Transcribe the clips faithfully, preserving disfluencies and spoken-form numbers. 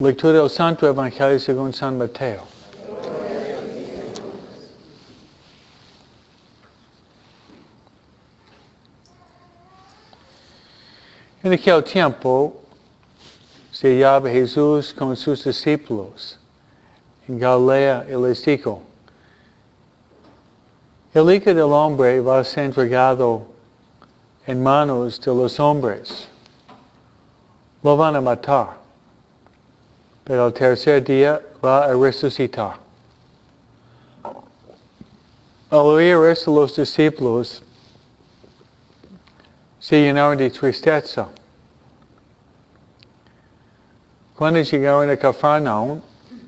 Lectura del Santo Evangelio según San Mateo. En aquel tiempo se hallaba Jesús con sus discípulos en Galilea y les dijo: El Hijo del Hombre va a ser entregado en manos de los hombres. Lo van a matar, pero al tercer día va a resucitar. Al oír esto, los discípulos se llenaron de tristeza. Cuando llegaron a Cafarnaúm,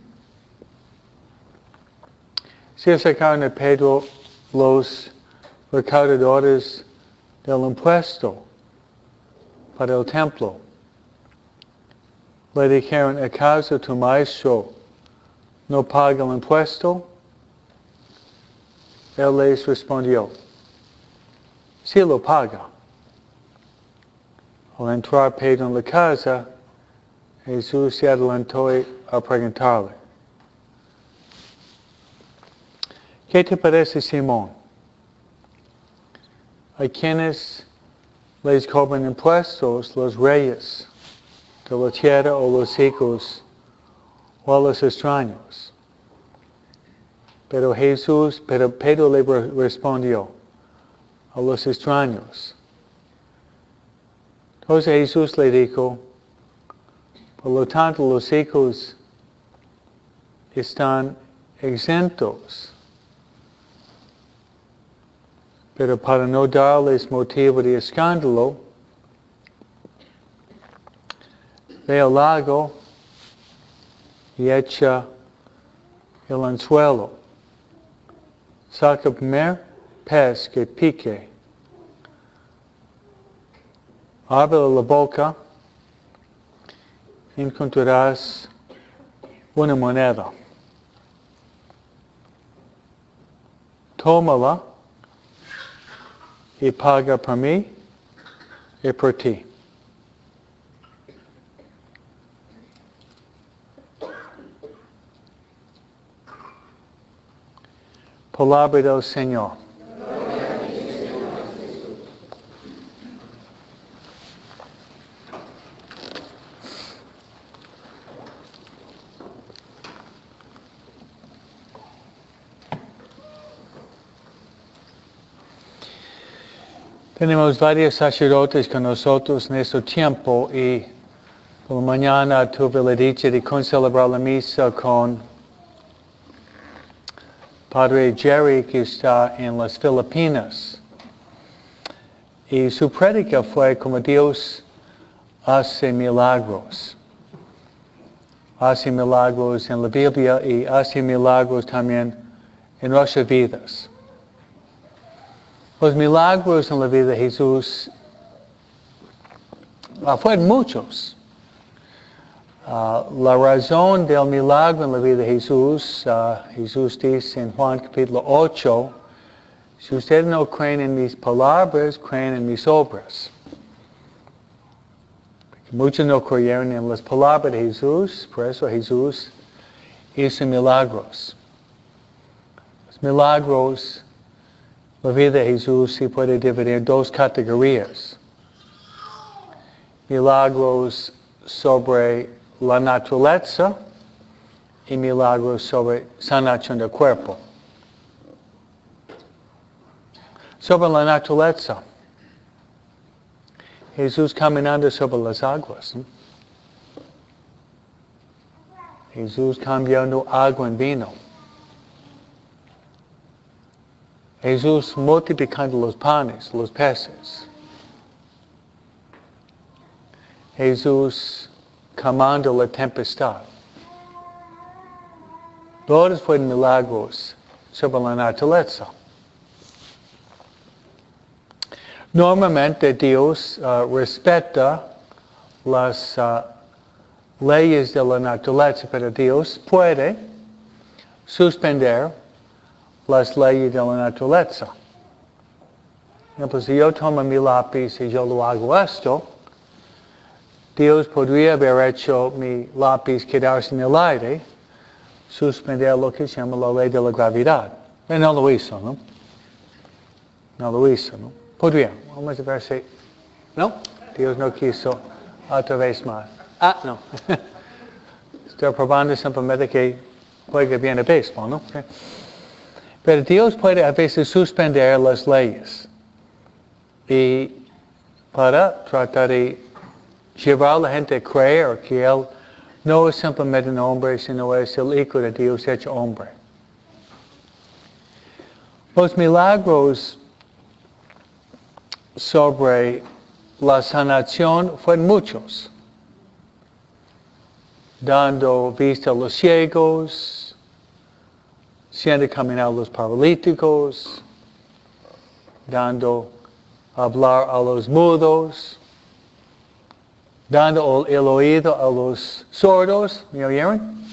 se acercaron a Pedro los recaudadores del impuesto para el templo. Le dijeron: ¿acaso tu maestro no paga el impuesto? Él les respondió: sí lo paga. Al entrar Pedro en la casa, Jesús se adelantó a preguntarle: ¿qué te parece, Simón? ¿A quiénes les cobran impuestos los reyes de la tierra o los ricos o a los extraños? Pero Jesús, pero Pedro le respondió: a los extraños. Entonces Jesús le dijo: por lo tanto los ricos están exentos, pero para no darles motivo de escándalo, ve al lago y echa el anzuelo. Saca el primer pez que pique. Abre la boca y encontrarás una moneda. Tómala y paga por mí y por ti. Palabra del Señor. Tenemos varios sacerdotes con nosotros en este tiempo y por la mañana tuve la dicha de concelebrar la misa con Padre Jerry, que está en las Filipinas. Y su prédica fue como Dios hace milagros. Hace milagros en la Biblia y hace milagros también en nuestras vidas. Los milagros en la vida de Jesús uh, fueron muchos. Uh, la razón del milagro en la vida de Jesús, uh, Jesús dice en Juan capítulo ocho, si ustedes no creen en mis palabras, creen en mis obras. Porque muchos no creyeron en las palabras de Jesús, por eso Jesús hizo milagros. Los milagros, la vida de Jesús se puede dividir en dos categorías. Milagros sobre la naturaleza y milagros sobre sanación del cuerpo. Sobre la naturaleza, Jesús caminando sobre las aguas. ¿eh? Jesús cambiando agua en vino. Jesús multiplicando los panes, los peces. Jesús calmando la tempestad. Todos fueron milagros sobre la naturaleza. Normalmente Dios uh, respeta las uh, leyes de la naturaleza, pero Dios puede suspender las leyes de la naturaleza. Por ejemplo, si yo tomo mi lápiz y yo lo hago esto, Dios podría haber hecho mi lápiz quedarse en el aire, suspender lo que se llama la ley de la gravedad. Pero no lo hizo, ¿no? No lo hizo, ¿no? Podría. Vamos a ver si... ¿No? Dios no quiso otra vez más. Ah, no. Estoy probando simplemente que juegue bien el béisbol, ¿no? Okay. Pero Dios puede a veces suspender las leyes. Y para tratar de llevar a la gente a creer que Él no es simplemente un hombre, sino es el Hijo de Dios hecho hombre. Los milagros sobre la sanación fueron muchos. Dando vista a los ciegos, haciendo caminar a los paralíticos, dando hablar a los mudos, dando el oído a los sordos. ¿Me oyeron?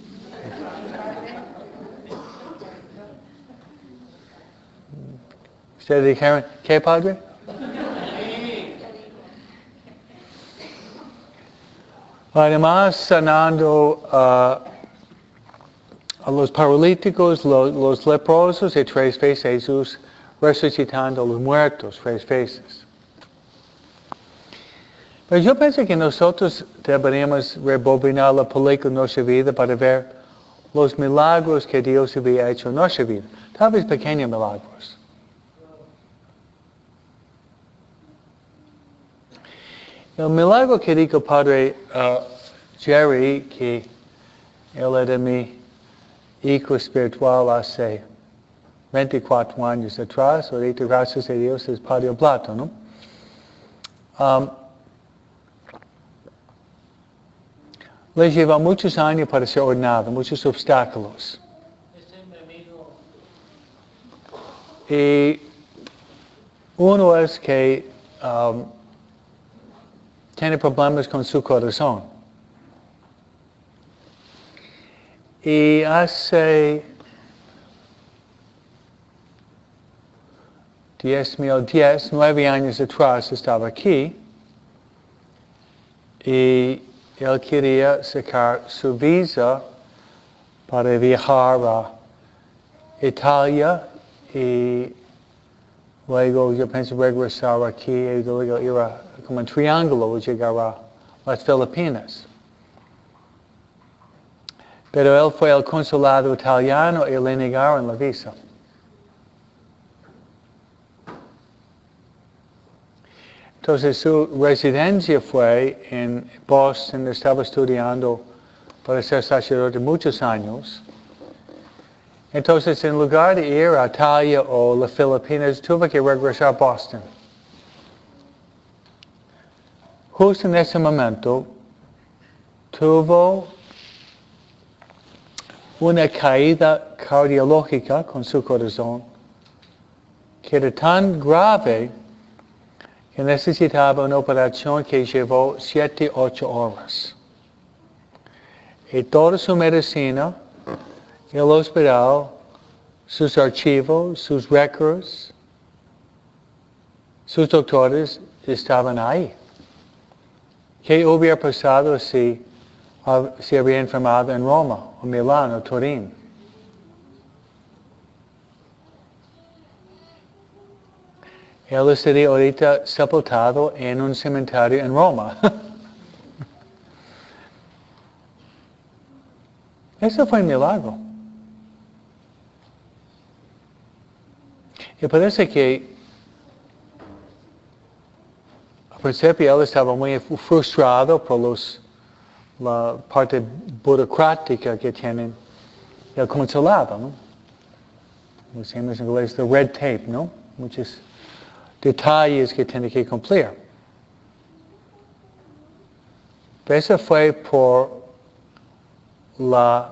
Ustedes dijeron, ¿qué, padre? Además, sanando uh, a los paralíticos, los, los leprosos, y tres veces Jesús resucitando a los muertos, tres veces. Pero yo pienso que nosotros deberíamos rebobinar la película de nuestra vida para ver los milagros que Dios había hecho en nuestra vida. Tal vez pequeños milagros. El milagro que dijo Padre uh, Jerry, que él era mi hijo espiritual hace veinticuatro años atrás, ahorita gracias a Dios es Padre Plato, ¿no? Um, le lleva muchos años para ser ordenado, muchos obstáculos. Y uno es que um, tiene problemas con su corazón. Y hace diez mil, diez, nueve años atrás estaba aquí y él quería sacar su visa para viajar a Italia y luego yo pienso regresar aquí y luego ir a, como un triángulo y llegar a las Filipinas. Pero él fue al consulado italiano y le negaron la visa. Entonces su residencia fue en Boston, estaba estudiando para ser sacerdote muchos años. Entonces en lugar de ir a Italia o las Filipinas, tuve que regresar a Boston. Justo en ese momento tuvo una caída cardiológica con su corazón que era tan grave que necesitaba una operación que llevó siete, ocho horas. Y toda su medicina, el hospital, sus archivos, sus records, sus doctores estaban ahí. ¿Qué hubiera pasado si se había enfermado en Roma, o Milán, o Turín? Él estaría ahorita sepultado en un cementerio en Roma. Eso fue un milagro. Y parece que al principio él estaba muy frustrado por los, la parte burocrática que tienen el consulado, ¿no? Decimos en inglés, the red tape, ¿no? Muchos detalles que tiene que cumplir. Pero eso fue por la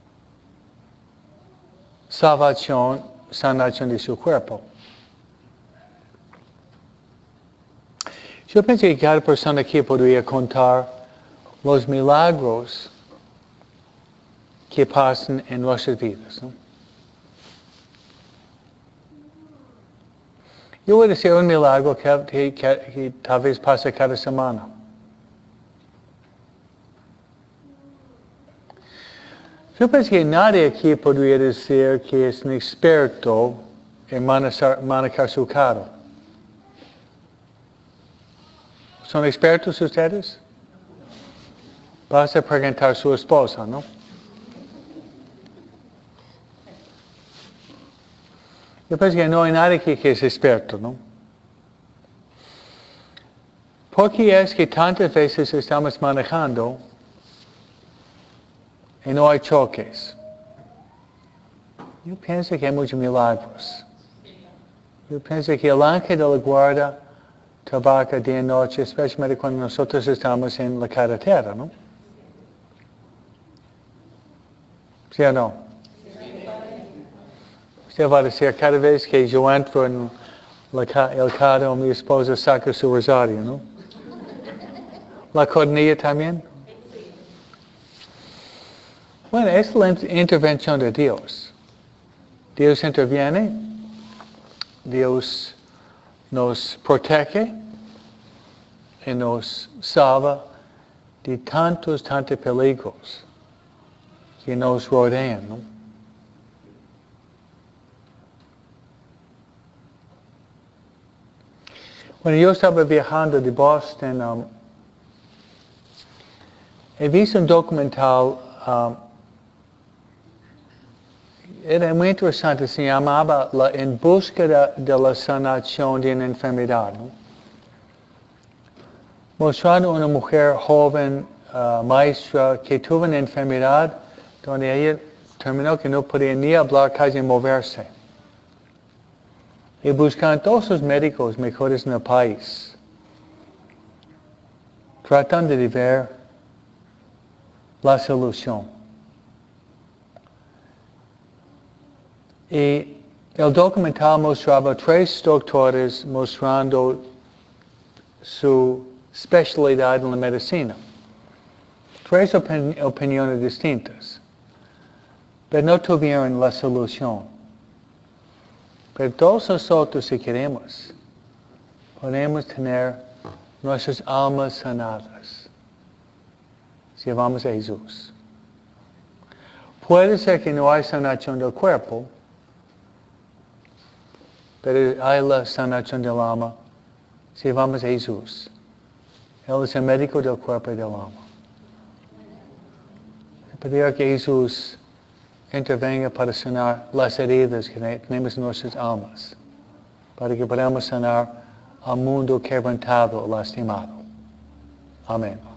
salvación, sanación de su cuerpo. Yo pensé que cada persona aquí podría contar los milagros que pasan en nuestras vidas, ¿no? Yo voy a decir un milagro que, que, que, que tal vez pase cada semana. Yo pienso que nadie aquí podría decir que es un experto en manejar, manejar su carro. ¿Son expertos ustedes? Vas a preguntar a su esposa, ¿no? Yo pienso que no hay nadie aquí que es experto, ¿no? ¿Por qué es que tantas veces estamos manejando y no hay choques? Yo pienso que hay muchos milagros. Yo pienso que el ángel de la guarda trabaja día y noche, especialmente cuando nosotros estamos en la carretera, ¿no? ¿Sí o no? Usted va a decir, cada vez que yo entro en la, el carro, mi esposa saca su rosario, ¿no? ¿La cornilla también? Bueno, es la intervención de Dios. Dios interviene, Dios nos protege y nos salva de tantos, tantos peligros que nos rodean, ¿no? Bueno, yo estaba viajando de Boston, um, he visto un documental, um, era muy interesante, se llamaba la, En búsqueda de la sanación de una enfermedad, ¿no? Mostrando una mujer joven, uh, maestra, que tuvo una enfermedad donde ella terminó que no podía ni hablar, casi moverse. Y buscan todos los médicos mejores en el país, tratando de ver la solución. Y el documental mostraba tres doctores mostrando su especialidad en la medicina. Tres opin- opiniones distintas, pero no tuvieron la solución. Pero todos nosotros, si queremos, podemos tener nuestras almas sanadas si vamos a Jesús. Puede ser que no hay sanación del cuerpo, pero hay la sanación del alma si vamos a Jesús. Él es el médico del cuerpo y del alma. Pedir que Jesús intervenga para sanar las heridas que tenemos en nuestras almas, para que podamos sanar al mundo quebrantado, lastimado. Amén.